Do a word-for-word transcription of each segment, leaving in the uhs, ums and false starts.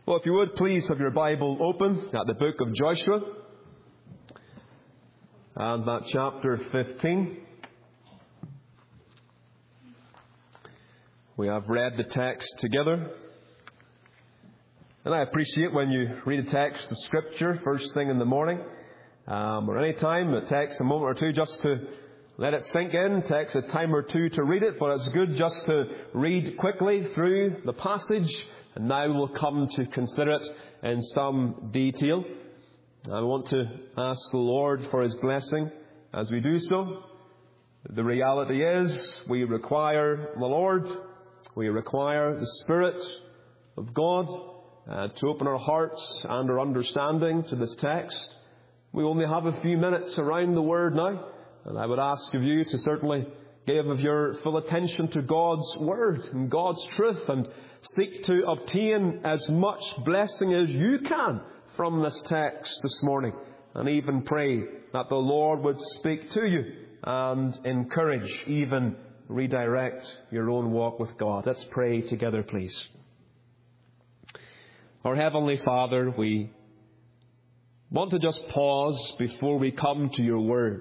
Well, if you would, please have your Bible open at the book of Joshua and that chapter fifteen. We have read the text together. And I appreciate when you read a text of Scripture first thing in the morning, um, or any time. It takes a moment or two just to let it sink in. It takes a time or two to read it, but it's good just to read quickly through the passage. And now we'll come to consider it in some detail. I want to ask the Lord for His blessing as we do so. The reality is we require the Lord. We require the Spirit of God uh, to open our hearts and our understanding to this text. We only have a few minutes around the Word now. And I would ask of you to certainly give of your full attention to God's Word and God's truth, and seek to obtain as much blessing as you can from this text this morning. And even pray that the Lord would speak to you and encourage, even redirect your own walk with God. Let's pray together, please. Our Heavenly Father, we want to just pause before we come to your Word.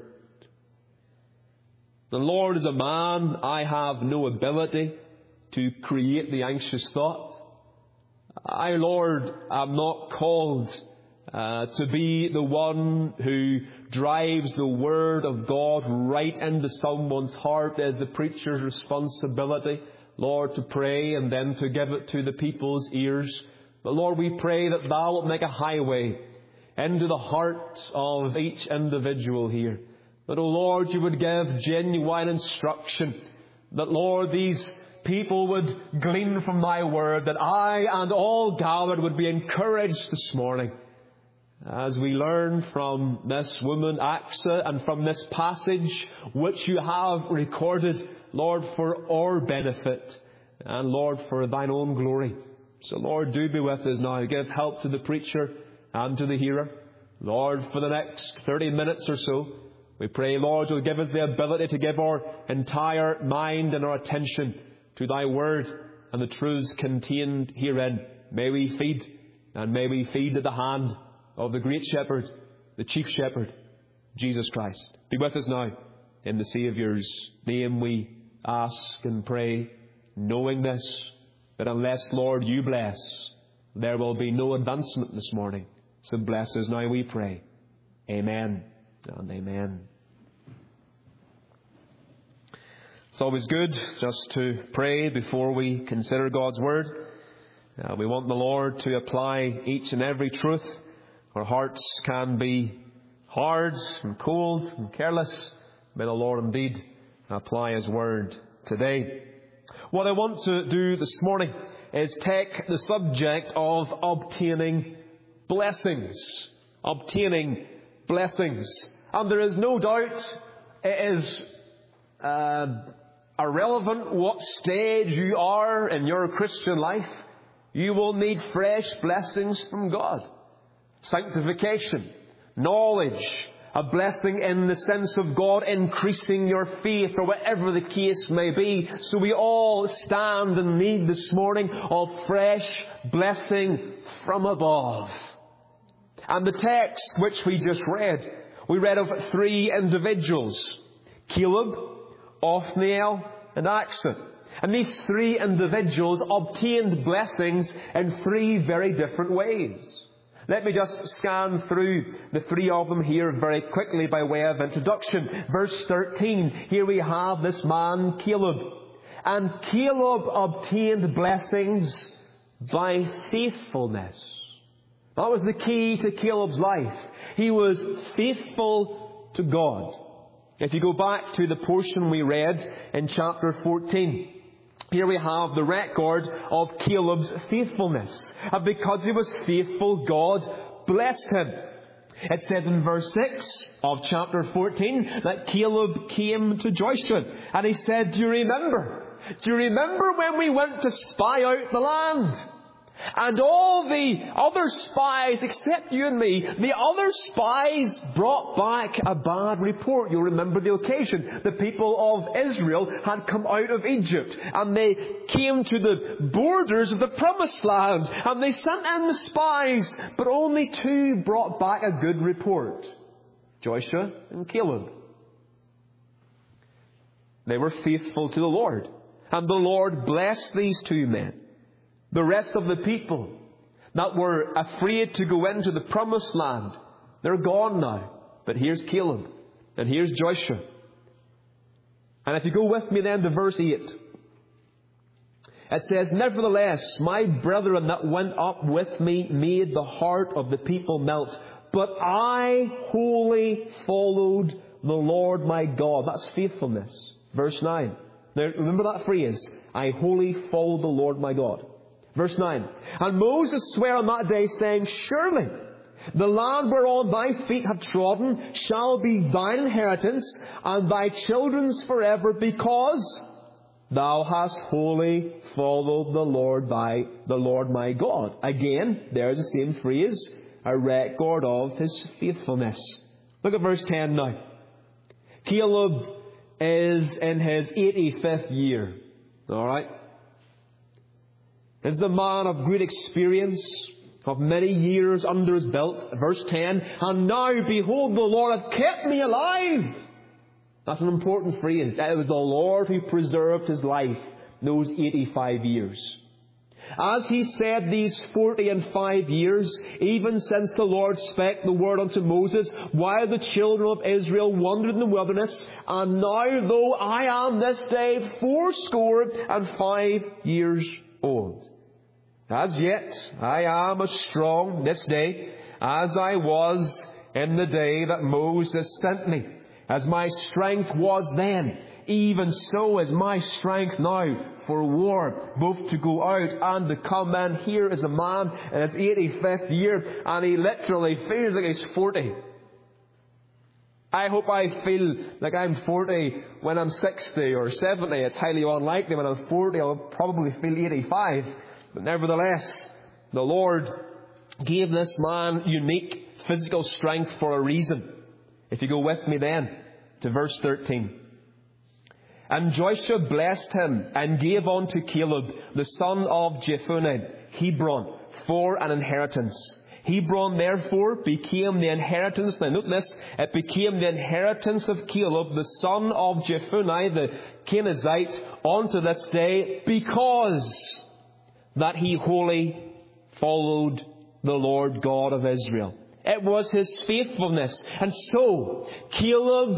The Lord is a man. I have no ability to create the anxious thought. I, Lord, am not called uh, to be the one who drives the Word of God right into someone's heart as the preacher's responsibility, Lord, to pray and then to give it to the people's ears. But Lord, we pray that Thou wilt make a highway into the heart of each individual here. That, O Lord, You would give genuine instruction. That, Lord, these people would glean from Thy Word, that I and all gathered would be encouraged this morning as we learn from this woman, Achsah, and from this passage which You have recorded, Lord, for our benefit and, Lord, for Thine own glory. So, Lord, do be with us now. Give help to the preacher and to the hearer. Lord, for the next thirty minutes or so, we pray, Lord, You'll give us the ability to give our entire mind and our attention to Thy Word and the truths contained herein. May we feed, and may we feed at the hand of the great Shepherd, the Chief Shepherd, Jesus Christ. Be with us now. In the Saviour's name we ask and pray, knowing this, that unless, Lord, You bless, there will be no advancement this morning. So bless us now, we pray. Amen and amen. It's always good just to pray before we consider God's Word. Uh, we want the Lord to apply each and every truth. Our hearts can be hard and cold and careless. May the Lord indeed apply His Word today. What I want to do this morning is take the subject of obtaining blessings. Obtaining blessings. And there is no doubt it is uh, irrelevant what stage you are in your Christian life. You will need fresh blessings from God. Sanctification, knowledge, a blessing in the sense of God increasing your faith, or whatever the case may be. So we all stand in need this morning of fresh blessing from above. And the text which we just read, we read of three individuals: Caleb, Othniel, and Achsah. And these three individuals obtained blessings in three very different ways. Let me just scan through the three of them here very quickly by way of introduction. Verse thirteen, here we have this man, Caleb. And Caleb obtained blessings by faithfulness. That was the key to Caleb's life. He was faithful to God. If you go back to the portion we read in chapter fourteen, here we have the record of Caleb's faithfulness. And because he was faithful, God blessed him. It says in verse six of chapter fourteen that Caleb came to Joshua and he said, do you remember? Do you remember when we went to spy out the land? And all the other spies, except you and me, the other spies brought back a bad report. You'll remember the occasion. The people of Israel had come out of Egypt, and they came to the borders of the Promised Land, and they sent in the spies, but only two brought back a good report. Joshua and Caleb. They were faithful to the Lord, and the Lord blessed these two men. The rest of the people that were afraid to go into the Promised Land, they're gone now. But here's Caleb, and here's Joshua. And if you go with me then to verse eight, it says, "Nevertheless, my brethren that went up with me made the heart of the people melt, but I wholly followed the Lord my God." That's faithfulness. Verse nine. Now remember that phrase, "I wholly followed the Lord my God." Verse nine. "And Moses sware on that day, saying, Surely the land whereon thy feet have trodden shall be thine inheritance, and thy children's forever, because thou hast wholly followed the Lord thy, the Lord my God." Again, there's the same phrase, a record of his faithfulness. Look at verse ten now. Caleb is in his eighty-fifth year. Alright? This is a man of great experience, of many years under his belt. Verse ten, "And now, behold, the Lord hath kept me alive." That's an important phrase. It was the Lord who preserved his life those eighty-five years. As he said these forty and five years, even since the Lord spake the word unto Moses, while the children of Israel wandered in the wilderness, and now, though I am this day fourscore and five years old, as yet I am as strong this day as I was in the day that Moses sent me. As my strength was then, even so is my strength now for war, both to go out and to come in. Here is a man in his eighty-fifth year, and he literally feels like he's forty. I hope I feel like I'm forty when I'm sixty or seventy. It's highly unlikely. When I'm forty, I'll probably feel eighty-five. But nevertheless, the Lord gave this man unique physical strength for a reason. If you go with me then to verse thirteen. "And Joshua blessed him, and gave unto Caleb, the son of Jephunneh, Hebron, for an inheritance. Hebron therefore became the inheritance." Now note this, it became the inheritance of Caleb, the son of Jephunneh, the Kenizzite, unto this day, because that he wholly followed the Lord God of Israel. It was his faithfulness. And so, Caleb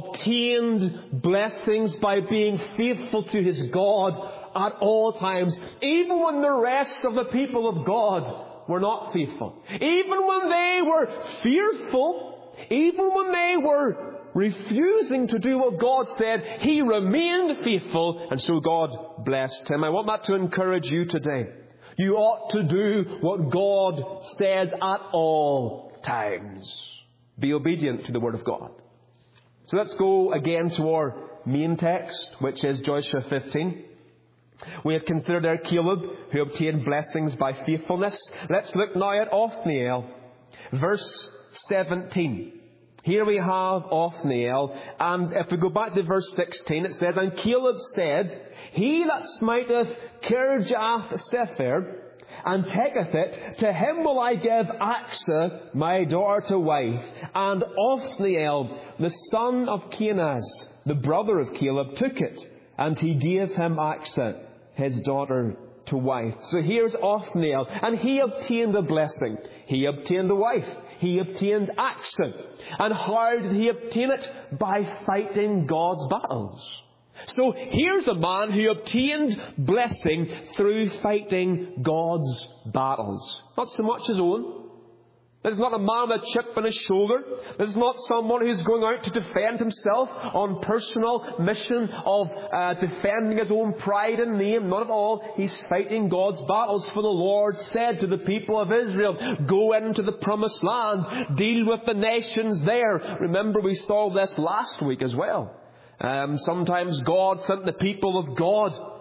obtained blessings by being faithful to his God at all times, even when the rest of the people of God were not faithful. Even when they were fearful, even when they were refusing to do what God said, he remained faithful, and so God blessed him. I want that to encourage you today. You ought to do what God says at all times. Be obedient to the Word of God. So let's go again to our main text, which is Joshua fifteen. We have considered there Caleb, who obtained blessings by faithfulness. Let's look now at Othniel, verse seventeen. Here we have Othniel, and if we go back to verse sixteen, it says, "And Caleb said, He that smiteth Kirjath-sepher, and taketh it, to him will I give Achsah, my daughter, to wife. And Othniel, the son of Kenaz, the brother of Caleb, took it, and he gave him Achsah, his daughter, to wife." So here's Othniel, and he obtained a blessing. He obtained a wife. He obtained Achsah. And how did he obtain it? By fighting God's battles. So here's a man who obtained blessing through fighting God's battles. Not so much his own. This is not a man with a chip on his shoulder. This is not someone who's going out to defend himself on personal mission of uh, defending his own pride and name. Not at all. He's fighting God's battles. For the Lord said to the people of Israel, "Go into the promised land. Deal with the nations there." Remember, we saw this last week as well. Um, sometimes God sent the people of God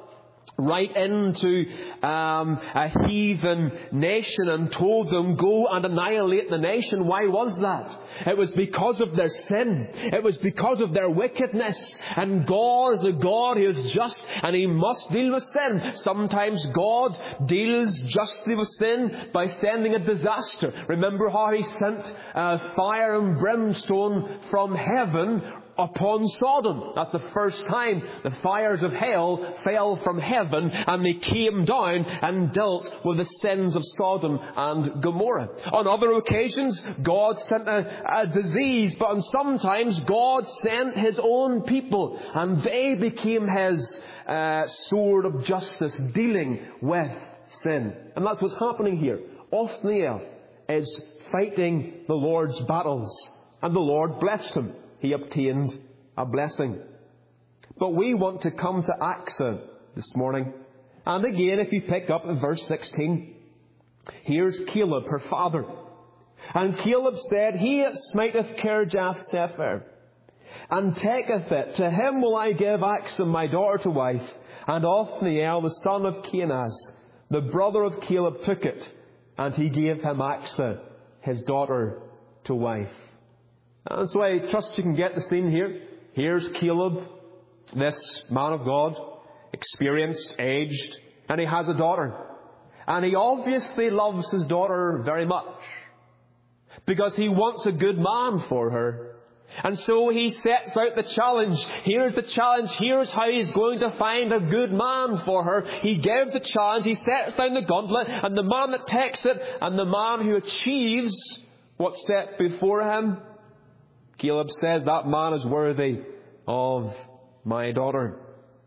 right into um, a heathen nation and told them, go and annihilate the nation. Why was that? It was because of their sin. It was because of their wickedness. And God is a God who is just, and He must deal with sin. Sometimes God deals justly with sin by sending a disaster. Remember how He sent uh, fire and brimstone from heaven upon Sodom. That's the first time the fires of hell fell from heaven, and they came down and dealt with the sins of Sodom and Gomorrah. On other occasions, God sent a, a disease, but on sometimes God sent His own people, and they became His uh, sword of justice, dealing with sin. And that's what's happening here. Othniel is fighting the Lord's battles, and the Lord blessed him. He obtained a blessing. But we want to come to Achsah this morning. And again, if you pick up in verse sixteen, here's Caleb, her father. And Caleb said, He that smiteth Kirjath Sepher, and taketh it, to him will I give Achsah my daughter to wife. And Othniel, the son of Kenaz, the brother of Caleb, took it, and he gave him Achsah, his daughter, to wife. And so I trust you can get the scene here. Here's Caleb, this man of God, experienced, aged, and he has a daughter. And he obviously loves his daughter very much, because he wants a good man for her. And so he sets out the challenge. Here's the challenge. Here's how he's going to find a good man for her. He gives the challenge. He sets down the gauntlet. And the man that takes it, and the man who achieves what's set before him, Caleb says, that man is worthy of my daughter.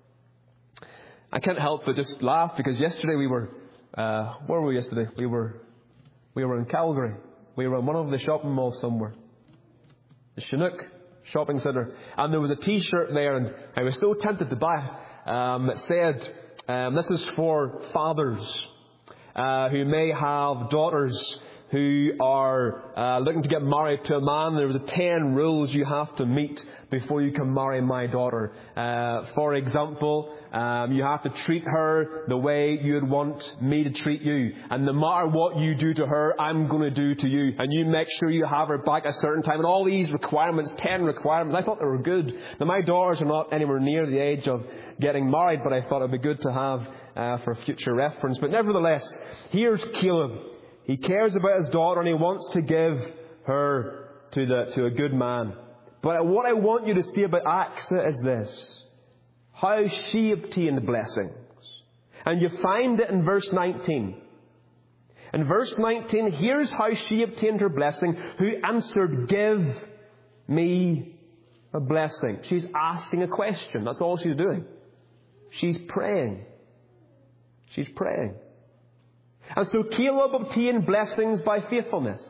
I can't help but just laugh, because yesterday we were, uh, where were we yesterday? We were, we were in Calgary. We were in one of the shopping malls somewhere. The Chinook shopping centre. And there was a t-shirt there, and I was so tempted to buy it. Um, it said, um, this is for fathers, uh, who may have daughters who are uh, looking to get married to a man. There was a ten rules you have to meet before you can marry my daughter. Uh, for example, um, you have to treat her the way you would want me to treat you. And no matter what you do to her, I'm going to do to you. And you make sure you have her back at a certain time. And all these requirements, ten requirements, I thought they were good. Now, my daughters are not anywhere near the age of getting married, but I thought it would be good to have uh, for future reference. But nevertheless, here's Caleb. He cares about his daughter, and he wants to give her to the to a good man. But what I want you to see about Achsah is this: how she obtained blessings. And you find it in verse nineteen. In verse nineteen, here's how she obtained her blessing. Who answered, give me a blessing. She's asking a question. That's all she's doing. She's praying. She's praying. And so Caleb obtained blessings by faithfulness.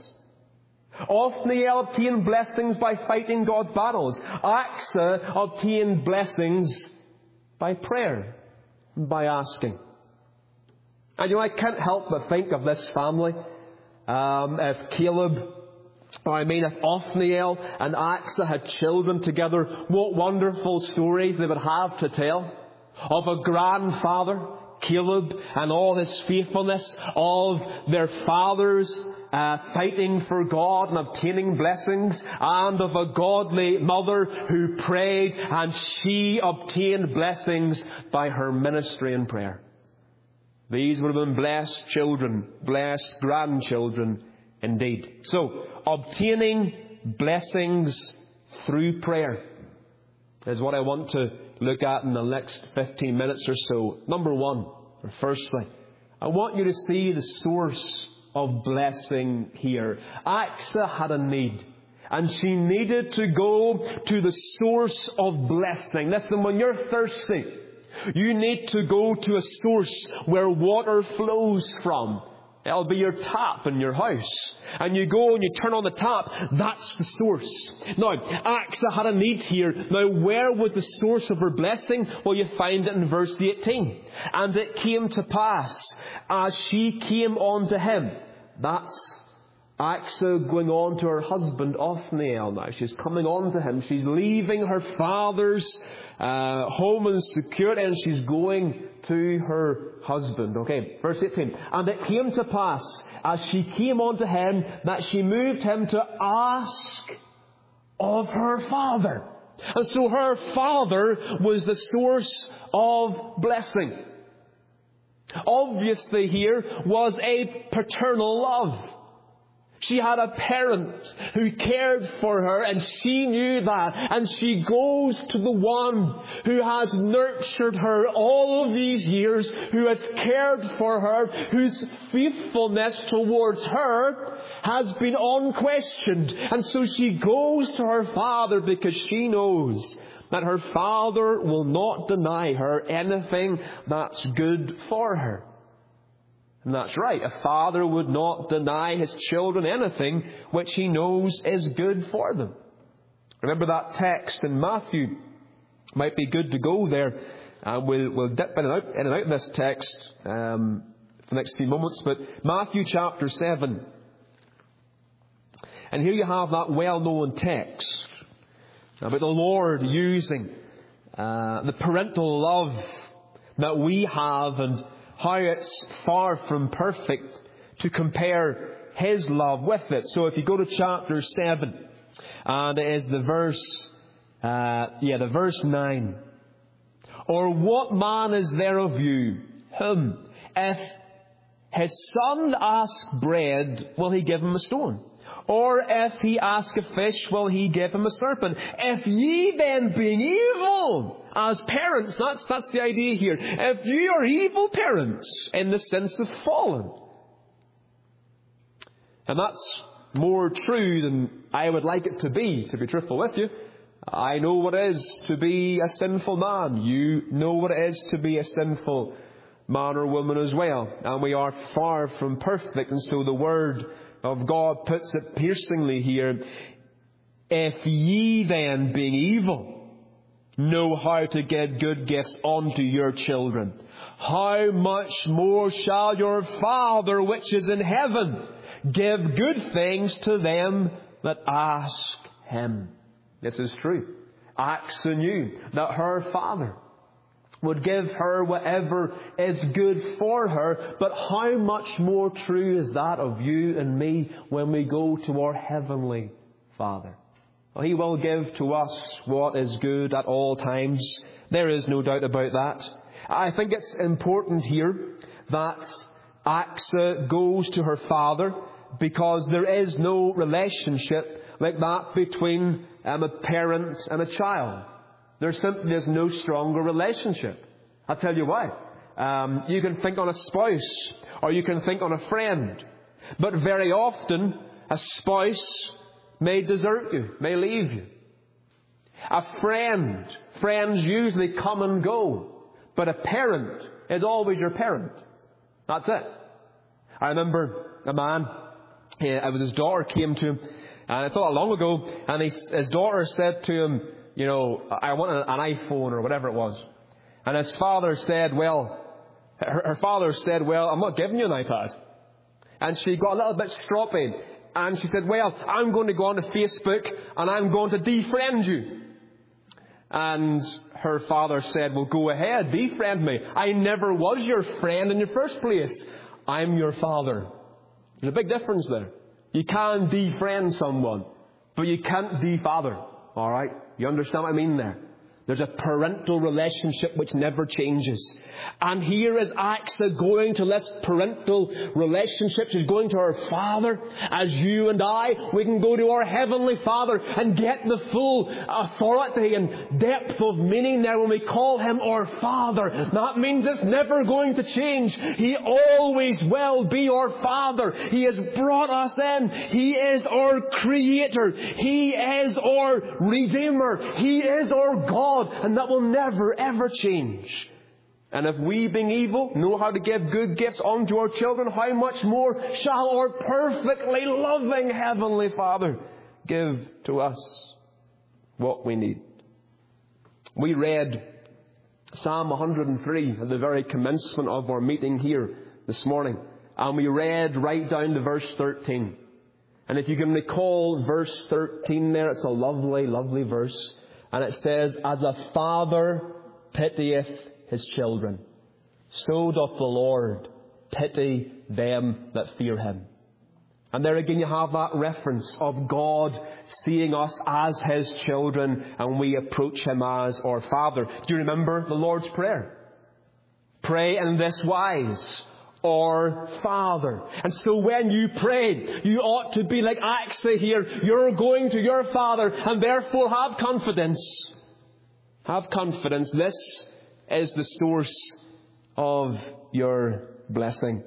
Othniel obtained blessings by fighting God's battles. Achsah obtained blessings by prayer, by asking. And you know, I can't help but think of this family. Um, if Caleb, or I mean if Othniel and Achsah had children together, what wonderful stories they would have to tell of a grandfather, Caleb, and all his faithfulness, of their fathers uh, fighting for God and obtaining blessings, and of a godly mother who prayed, and she obtained blessings by her ministry and prayer. These would have been blessed children, blessed grandchildren indeed. So, obtaining blessings through prayer is what I want to look at in the next fifteen minutes or so. Number one, or firstly, I want you to see the source of blessing here. Achsah had a need, and she needed to go to the source of blessing. Listen, when you're thirsty, you need to go to a source where water flows from. It'll be your tap in your house. And you go and you turn on the tap. That's the source. Now, Achsah had a need here. Now, where was the source of her blessing? Well, you find it in verse eighteen. And it came to pass, as she came unto him. That's Achsah going on to her husband Othniel now. She's coming on to him. She's leaving her father's uh, home and security, and she's going to her husband. Okay, verse eighteen. And it came to pass, as she came on to him, that she moved him to ask of her father. And so her father was the source of blessing. Obviously here was a paternal love. She had a parent who cared for her, and she knew that. And she goes to the one who has nurtured her all of these years, who has cared for her, whose faithfulness towards her has been unquestioned. And so she goes to her father because she knows that her father will not deny her anything that's good for her. And that's right. A father would not deny his children anything which he knows is good for them. Remember that text in Matthew. Might be good to go there. Uh, we'll, we'll dip in and out, in and out of this text um, for the next few moments. But Matthew chapter seven. And here you have that well-known text about the Lord using uh, the parental love that we have, and how it's far from perfect, to compare His love with it. So if you go to chapter seven, and it is the verse, uh, yeah, the verse nine. Or what man is there of you, whom, if his son ask bread, will he give him a stone? Or if he ask a fish, will he give him a serpent? If ye then, being evil, as parents, that's, that's the idea here. If you are evil parents, in the sense of fallen. And that's more true than I would like it to be, to be truthful with you. I know what it is to be a sinful man. You know what it is to be a sinful man or woman as well. And we are far from perfect. And so the Word of God puts it piercingly here. If ye then, being evil, know how to give good gifts unto your children, how much more shall your Father which is in heaven give good things to them that ask Him? This is true. Achsah knew that her father would give her whatever is good for her. But how much more true is that of you and me when we go to our Heavenly Father? Well, He will give to us what is good at all times. There is no doubt about that. I think it's important here that Achsah goes to her father, because there is no relationship like that between um, a parent and a child. There simply is no stronger relationship. I'll tell you why. Um, you can think on a spouse, or you can think on a friend. But very often, a spouse may desert you, may leave you. A friend, friends usually come and go. But a parent is always your parent. That's it. I remember a man, it was his daughter came to him, and it's not long ago, and he, his daughter said to him, you know, I want an, an iPhone or whatever it was. And his father said, well, her, her father said, well, I'm not giving you an iPad. And she got a little bit stroppy. And she said, well, I'm going to go onto Facebook and I'm going to defriend you. And her father said, well, go ahead, defriend me. I never was your friend in the first place. I'm your father. There's a big difference there. You can defriend someone, but you can't defather. All right? You understand what I mean there? There's a parental relationship which never changes. And here is Achsah going to this parental relationship. She's going to her Father. As you and I, we can go to our Heavenly Father and get the full authority and depth of meaning there when we call Him our Father. That means it's never going to change. He always will be our Father. He has brought us in. He is our Creator. He is our Redeemer. He is our God. And that will never, ever change. And if we, being evil, know how to give good gifts unto our children, how much more shall our perfectly loving Heavenly Father give to us what we need? We read Psalm one hundred three at the very commencement of our meeting here this morning. And we read right down to verse thirteen. And if you can recall verse thirteen there, it's a lovely, lovely verse. And it says, as a father pitieth his children, so doth the Lord pity them that fear him. And there again you have that reference of God seeing us as his children, and we approach him as our Father. Do you remember the Lord's Prayer? Pray in this wise, our Father. And so when you pray, you ought to be like Axa here. You're going to your Father, and therefore have confidence. Have confidence. This is the source of your blessing.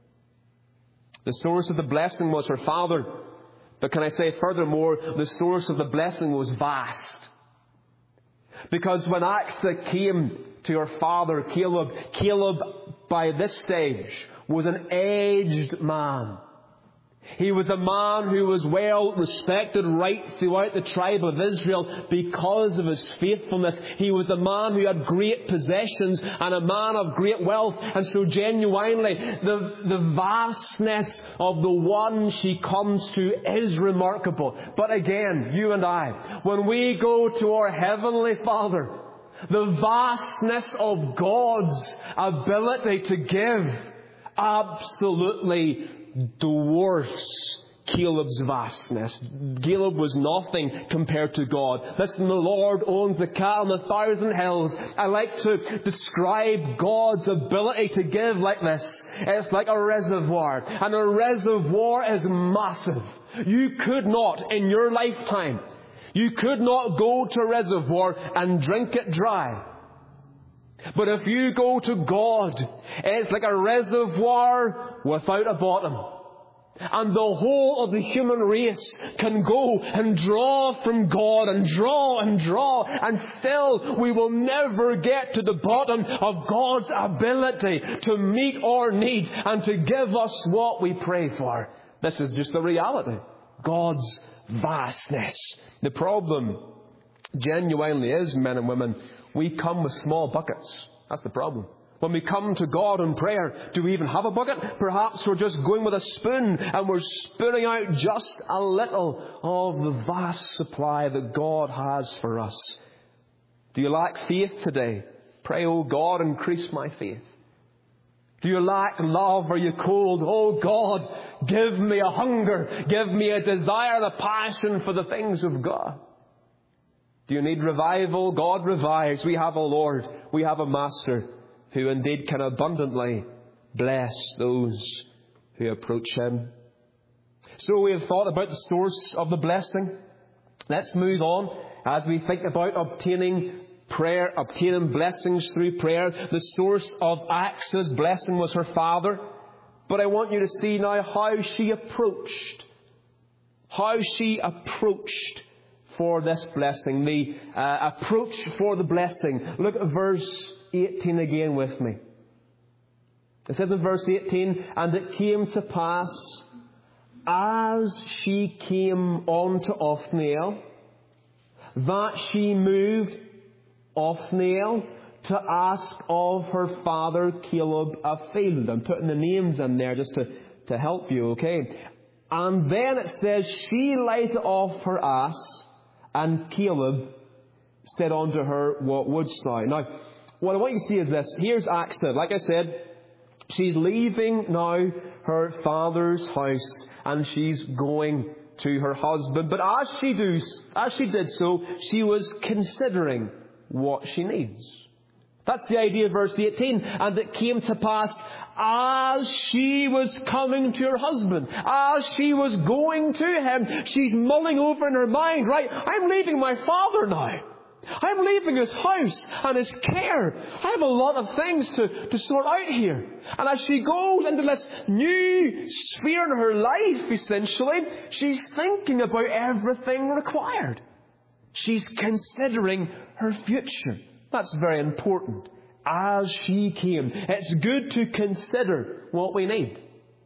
The source of the blessing was her father. But can I say furthermore, the source of the blessing was vast. Because when Axa came to her father, Caleb, Caleb by this stage was an aged man. He was a man who was well respected right throughout the tribe of Israel because of his faithfulness. He was a man who had great possessions and a man of great wealth. And so genuinely, the, the vastness of the one she comes to is remarkable. But again, you and I, when we go to our Heavenly Father, the vastness of God's ability to give absolutely dwarfs Caleb's vastness. Caleb was nothing compared to God. Listen, the Lord owns the cattle on a thousand hills. I like to describe God's ability to give like this. It's like a reservoir. And a reservoir is massive. You could not, in your lifetime, you could not go to a reservoir and drink it dry. But if you go to God, it's like a reservoir without a bottom. And the whole of the human race can go and draw from God and draw and draw. And still we will never get to the bottom of God's ability to meet our need and to give us what we pray for. This is just the reality. God's vastness. The problem genuinely is, men and women, we come with small buckets. That's the problem. When we come to God in prayer, do we even have a bucket? Perhaps we're just going with a spoon and we're spooning out just a little of the vast supply that God has for us. Do you lack faith today? Pray, oh God, increase my faith. Do you lack love? Are you cold? Oh God, give me a hunger. Give me a desire, a passion for the things of God. Do you need revival? God revives. We have a Lord. We have a Master who indeed can abundantly bless those who approach him. So we have thought about the source of the blessing. Let's move on as we think about obtaining prayer, obtaining blessings through prayer. The source of Axa's blessing was her father. But I want you to see now how she approached, how she approached for this blessing, the uh, approach for the blessing. Look at verse eighteen again with me. It says in verse eighteen, and it came to pass, as she came on to Othniel, that she moved Othniel to ask of her father Caleb a field. I'm putting the names in there just to, to help you, okay? And then it says, she lighted off her ass, and Caleb said unto her, what wouldst thou? Now, what I want you to see is this. Here's Axa. Like I said, she's leaving now her father's house and she's going to her husband. But as she does, as she did so, she was considering what she needs. That's the idea of verse eighteen. And it came to pass, as she was coming to her husband, as she was going to him, she's mulling over in her mind, right, I'm leaving my father now. I'm leaving his house and his care. I have a lot of things to, to sort out here. And as she goes into this new sphere in her life, essentially, she's thinking about everything required. She's considering her future. That's very important. As she came, it's good to consider what we need.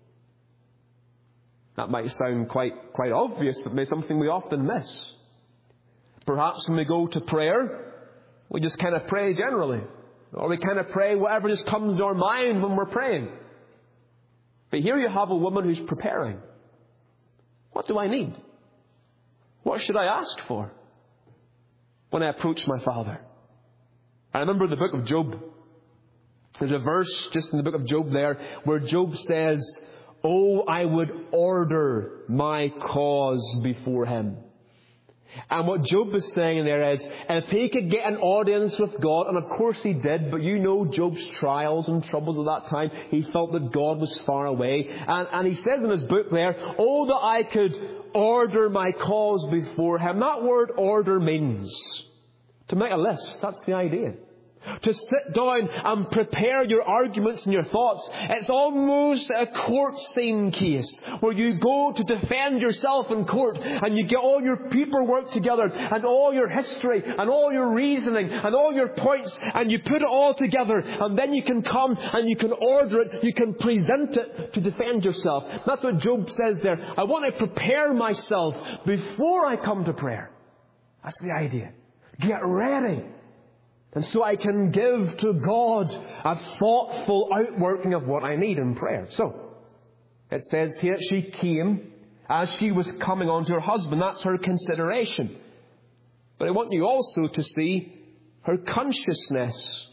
That might sound quite, quite obvious, but maybe something we often miss. Perhaps when we go to prayer, we just kind of pray generally. Or we kind of pray whatever just comes to our mind when we're praying. But here you have a woman who's preparing. What do I need? What should I ask for when I approach my Father? I remember the book of Job. There's a verse just in the book of Job there where Job says, "Oh, I would order my cause before him." And what Job is saying there is, if he could get an audience with God, and of course he did, but you know Job's trials and troubles at that time, he felt that God was far away. And, and he says in his book there, "Oh, that I could order my cause before him." That word order means to make a list. That's the idea. To sit down and prepare your arguments and your thoughts. It's almost a court scene case where you go to defend yourself in court and you get all your paperwork together and all your history and all your reasoning and all your points and you put it all together, and then you can come and you can order it, you can present it to defend yourself. That's what Job says there. I want to prepare myself before I come to prayer. That's the idea. Get ready. And so I can give to God a thoughtful outworking of what I need in prayer. So, it says here, she came as she was coming on to her husband. That's her consideration. But I want you also to see her consciousness.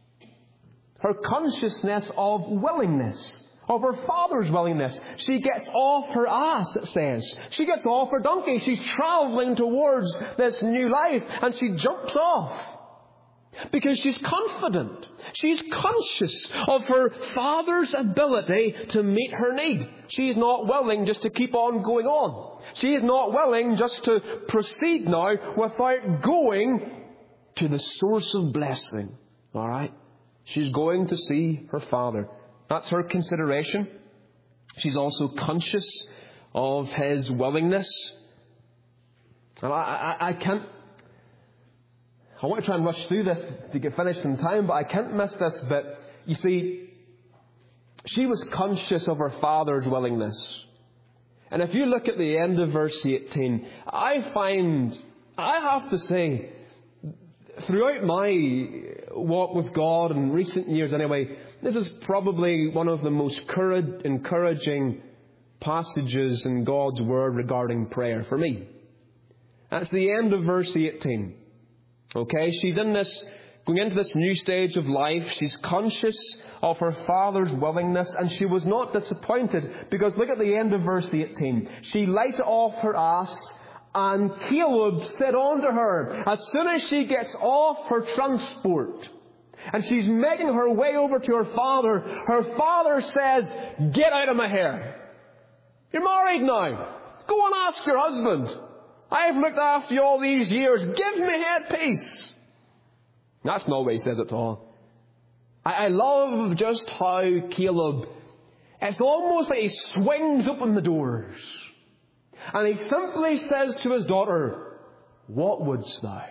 Her consciousness of willingness. Of her father's willingness. She gets off her ass, it says. She gets off her donkey. She's travelling towards this new life. And she jumps off. Because she's confident. She's conscious of her Father's ability to meet her need. She's not willing just to keep on going on. She is not willing just to proceed now without going to the source of blessing. All right? She's going to see her Father. That's her consideration. She's also conscious of His willingness. And I, I, I can't I want to try and rush through this to get finished in time, but I can't miss this bit. You see, she was conscious of her Father's willingness. And if you look at the end of verse eighteen, I find, I have to say, throughout my walk with God in recent years anyway, this is probably one of the most encouraging passages in God's Word regarding prayer for me. That's the end of verse eighteen. Okay, she's in this, going into this new stage of life. She's conscious of her Father's willingness, and she was not disappointed, because look at the end of verse eighteen. She lighted off her ass, and Caleb said unto her, as soon as she gets off her transport, and she's making her way over to her father, her father says, "Get out of my hair. You're married now. Go and ask your husband. I've looked after you all these years. Give me head peace." That's not what he says at all. I, I love just how Caleb, it's almost like he swings open the doors. And he simply says to his daughter, "What wouldst thou?"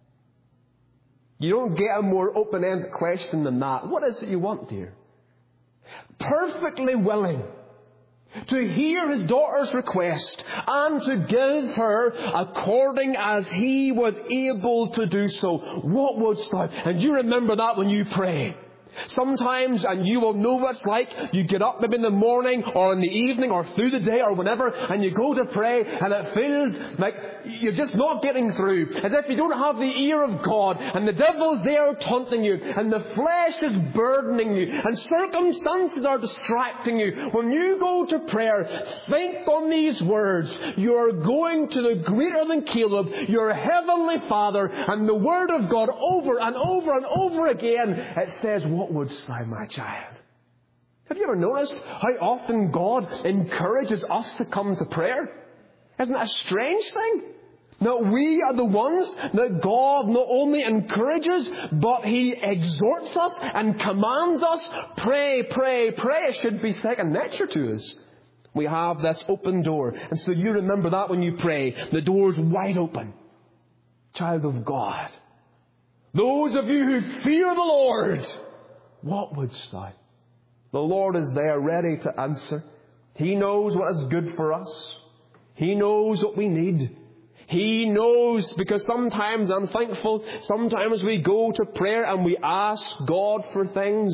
You don't get a more open-ended question than that. What is it you want, dear? Perfectly willing to hear his daughter's request and to give her according as he was able to do so. What wouldst thou? And you remember that when you pray. Sometimes, and you will know what it's like, you get up maybe in the morning or in the evening or through the day or whenever, and you go to pray, and it feels like you're just not getting through, as if you don't have the ear of God, and the devil's there taunting you, and the flesh is burdening you, and circumstances are distracting you. When you go to prayer, think on these words. You are going to the greater than Caleb, your heavenly Father, and the Word of God over and over and over again, it says, "What wouldst thou, my child?" Have you ever noticed how often God encourages us to come to prayer? Isn't that a strange thing? That we are the ones that God not only encourages, but He exhorts us and commands us, pray, pray, pray. It should be second nature to us. We have this open door. And so you remember that when you pray. The door's wide open. Child of God. Those of you who fear the Lord, what wouldst thou? The Lord is there ready to answer. He knows what is good for us. He knows what we need. He knows, because sometimes, I'm thankful, sometimes we go to prayer and we ask God for things,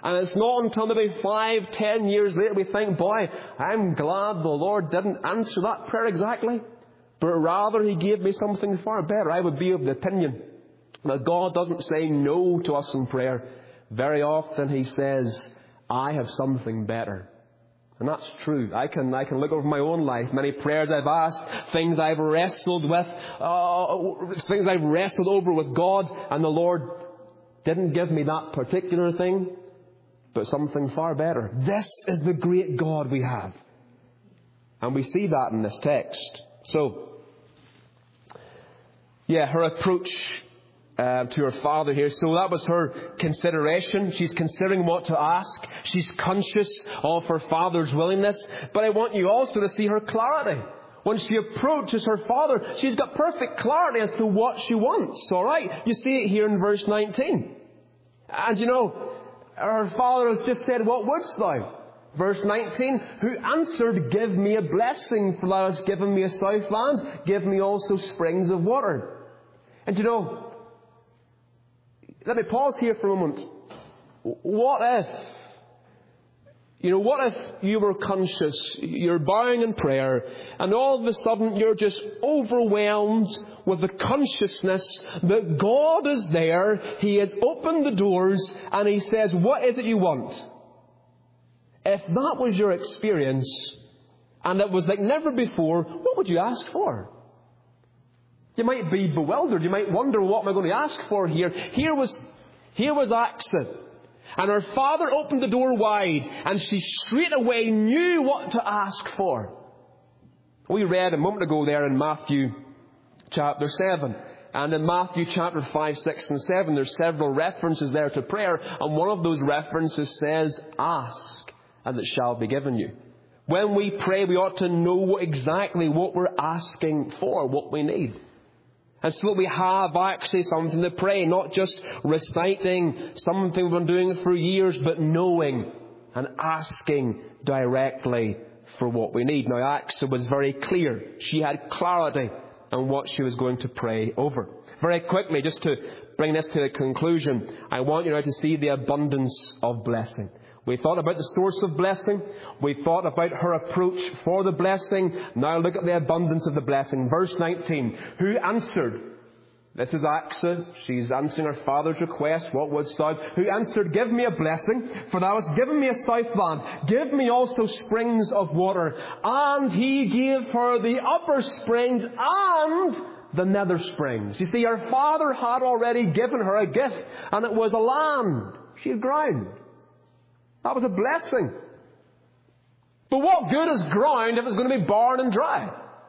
And it's not until maybe five, ten years later we think, boy, I'm glad the Lord didn't answer that prayer exactly, but rather He gave me something far better. I would be of the opinion that God doesn't say no to us in prayer. Very often He says, I have something better. And that's true. I can I can look over my own life. Many prayers I've asked, things I've wrestled with, uh, things I've wrestled over with God, and the Lord didn't give me that particular thing, but something far better. This is the great God we have. And we see that in this text. So, yeah, her approach Uh, to her father here. So that was her consideration. She's considering what to ask. She's conscious of her father's willingness. But I want you also to see her clarity. When she approaches her father, she's got perfect clarity as to what she wants. All right? You see it here in verse nineteen. And you know, her father has just said, what wouldst thou? Verse nineteen, who answered, give me a blessing, for thou hast given me a south land. Give me also springs of water. And you know, let me pause here for a moment. What if, you know, what if you were conscious, you're bowing in prayer, and all of a sudden you're just overwhelmed with the consciousness that God is there, He has opened the doors, and He says, what is it you want? If that was your experience, and it was like never before, what would you ask for? You might be bewildered. You might wonder, what am I going to ask for here? Here was, here was Achsah. And her father opened the door wide, and she straight away knew what to ask for. We read a moment ago there in Matthew chapter seven. And in Matthew chapter five, six and seven, there's several references there to prayer. And one of those references says, ask, and it shall be given you. When we pray, we ought to know exactly what we're asking for, what we need. And so that we have actually something to pray, not just reciting something we've been doing for years, but knowing and asking directly for what we need. Now, Achsah was very clear. She had clarity on what she was going to pray over. Very quickly, just to bring this to a conclusion, I want you now to see the abundance of blessing. We thought about the source of blessing. We thought about her approach for the blessing. Now look at the abundance of the blessing. Verse nineteen. Who answered? This is Achsah. She's answering her father's request. What wouldst thou? Who answered, give me a blessing, for thou hast given me a south land. Give me also springs of water. And he gave her the upper springs and the nether springs. You see, her father had already given her a gift, and it was a land. She had ground. That was a blessing. But what good is ground if it's going to be barren and dry?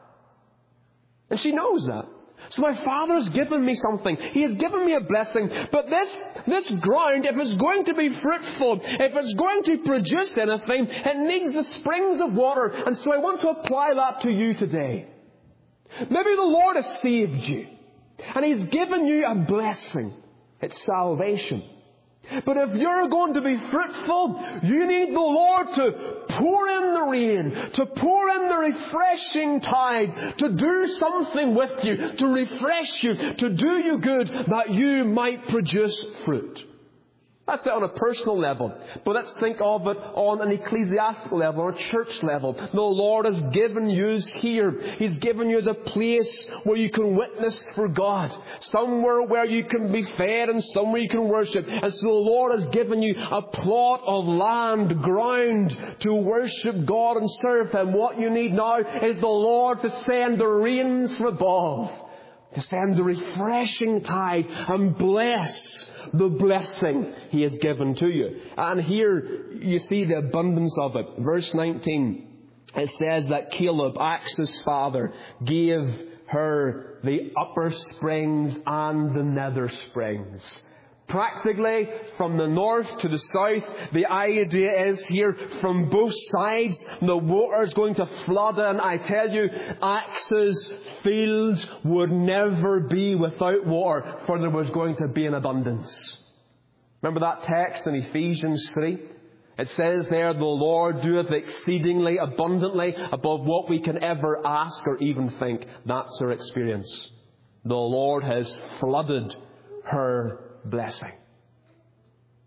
And she knows that. So my father has given me something. He has given me a blessing. But this, this ground, if it's going to be fruitful, if it's going to produce anything, it needs the springs of water. And so I want to apply that to you today. Maybe the Lord has saved you, and He's given you a blessing. It's salvation. But if you're going to be fruitful, you need the Lord to pour in the rain, to pour in the refreshing tide, to do something with you, to refresh you, to do you good, that you might produce fruit. That's it on a personal level. But let's think of it on an ecclesiastical level, or a church level. The Lord has given you here. He's given you as a place where you can witness for God. Somewhere where you can be fed and somewhere you can worship. And so the Lord has given you a plot of land, ground to worship God and serve Him. What you need now is the Lord to send the rains from above, to send the refreshing tide and bless the blessing He has given to you. And here you see the abundance of it. Verse nineteen, it says that Caleb, Achsah's father, gave her the upper springs and the nether springs. Practically, from the north to the south, the idea is here, from both sides, the water is going to flood in. I tell you, Achsah's fields would never be without water, for there was going to be an abundance. Remember that text in Ephesians three? It says there, the Lord doeth exceedingly abundantly above what we can ever ask or even think. That's her experience. The Lord has flooded her blessing.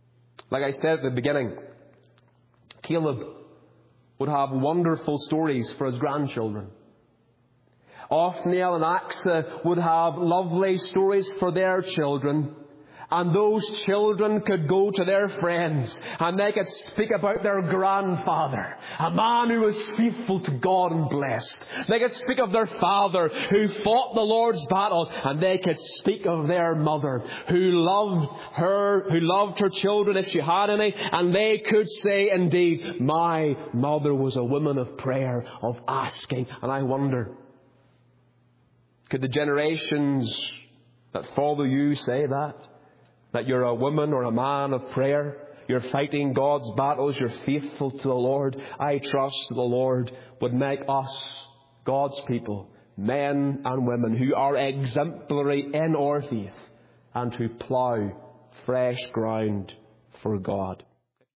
Like I said at the beginning, Caleb would have wonderful stories for his grandchildren. Othniel and Achsah would have lovely stories for their children. And those children could go to their friends and they could speak about their grandfather, a man who was faithful to God and blessed. They could speak of their father who fought the Lord's battle, and they could speak of their mother who loved her, who loved her children if she had any, and they could say, indeed, my mother was a woman of prayer, of asking. And I wonder, could the generations that follow you say that? That you're a woman or a man of prayer? You're fighting God's battles. You're faithful to the Lord. I trust the Lord would make us, God's people, men and women who are exemplary in our faith and who plough fresh ground for God.